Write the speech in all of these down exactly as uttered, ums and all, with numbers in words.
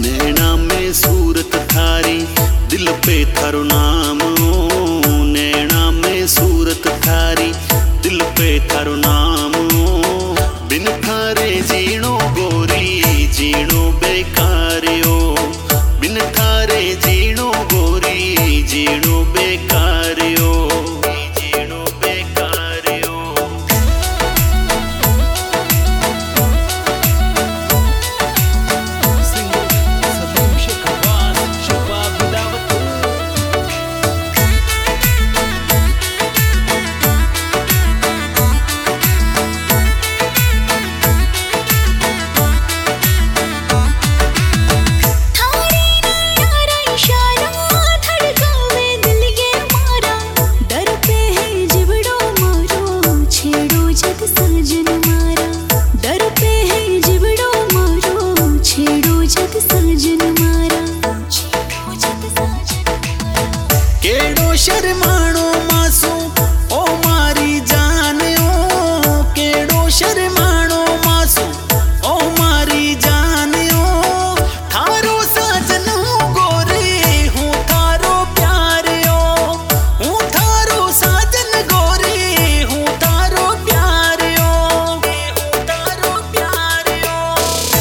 नैना में सूरत थारी, दिल पे थारो नाम ओ। नैना में सूरत थारी, दिल पे थारो नाम ओ। बिन थारे जीणो गोरी, जीणो बेकार ओ। बिन थारे जीणो गोरी, जीणो बेकार ओ। जीणो बेकार ओ। केड़ो शर्माणो मासू ओ मारी जान ओ। केड़ो शर्माणो मासू ओ मारी जान ओ। थारो साजन गोरी हूँ थारो प्यार ओ। हूँ थारो साजन गोरी हूँ थारो प्यार ओ। हूँ थारो प्यार ओ।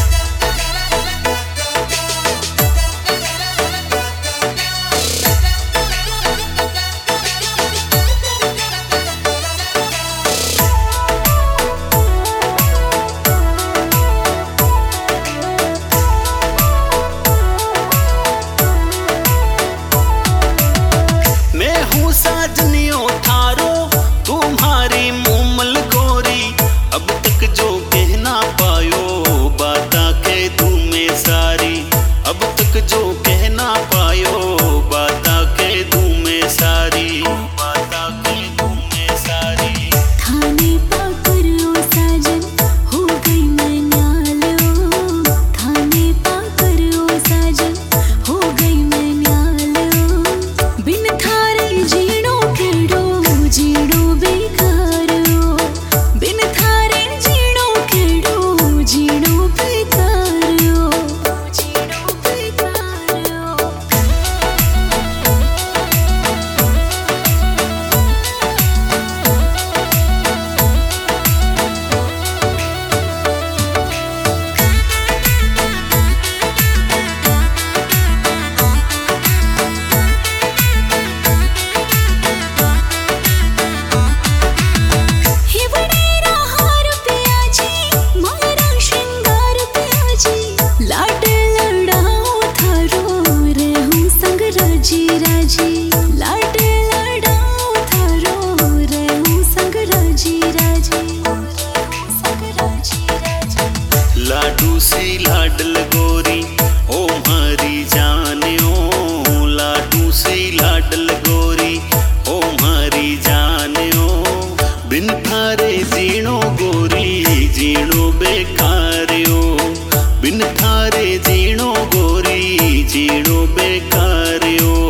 मैं हूँ साजनियों थारो तुम्हारी मोमल गोरी। अब तक जो कहना पायो बाता कह दूं मैं सारी। अब तक जो कहना पायो बाता कह दूं मैं सारी। बाता कह दूं मैं सारी। थाने पाकर ओ साजन हो गई मैं न्याल ओ। थाने पाकर ओ साजन हो गई मैं न्याल ओ। बिन थारे जीणो केड़ो, जीणो बेकार ओ। बिन थारे जीणो केड़ो, जीणो बेकार ओ। जीणो बेकार ओ। हिवड़ेरा हार पियाजी मारा श्रृंगार पियाजी। लाड लड़ाओ थारो रहूं संग राजी राजी। लाड लड़ाओ थारो रहूं संग राजी राजी। रहूं संग राजी राजी। लाडू सी लाडल गोरी ओ मारी जान ओ। लाडू सी लाडल गोरी ओ मारी जान ओ। बिन थारे जीणो गोरी, जीणो बेकार ओ। बिन थारे जीणो गोरी, जीणो बेकार ओ।